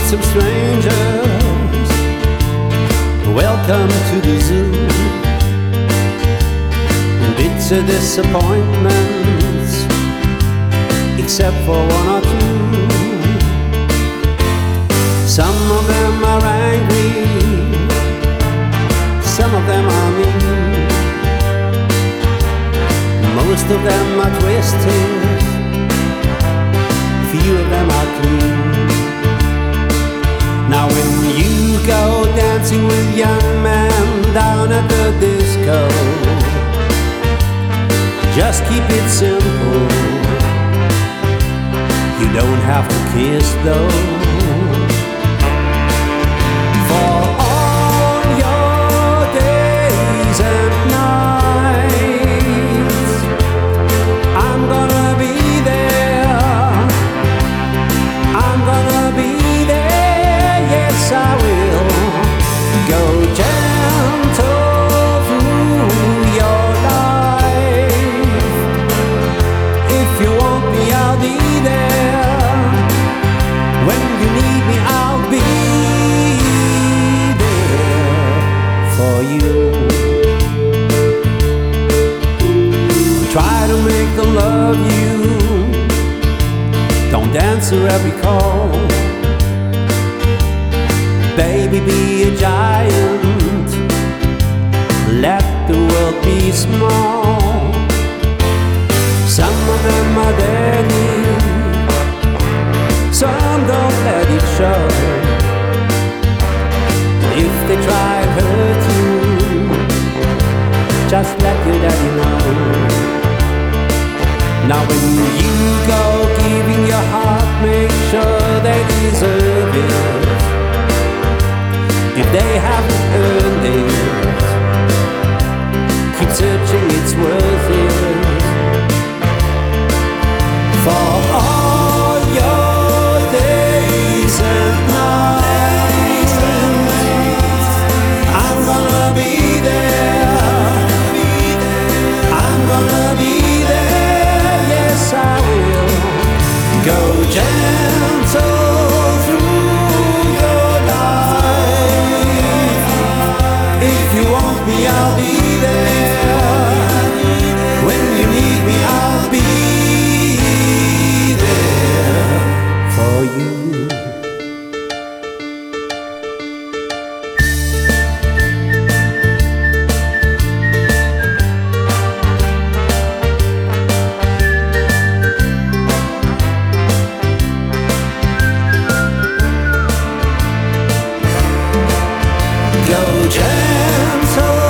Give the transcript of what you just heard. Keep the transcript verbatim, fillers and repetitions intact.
some strangers. Welcome to the zoo. Bitter disappointments, except for one or two. Some of them are angry, some of them are mean. Most of them are twisted, few of them are clean. Now when you go dancing with young men down at the disco, just keep it simple. You don't have to kiss though. For all your days and nights, I'm gonna be there. I'm gonna be there, yes I will. Go gentle through your life. If you want me, I'll be there. When you need me, I'll be there for you. Try to make them love you. Don't answer every call. Baby, be a giant. Let the world be small. Some of them are deadly, some don't let it show. If they try to hurt you, just let your daddy know. Now when you go giving your heart, make sure they deserve it. If they haven't earned it, keep searching, it's worth it. For all your days and nights, I'm gonna be there. I'm gonna be there, yes I will. Go gentle through your life. If you want me, I'll be there. When you need me, I'll be there for you. Go gentle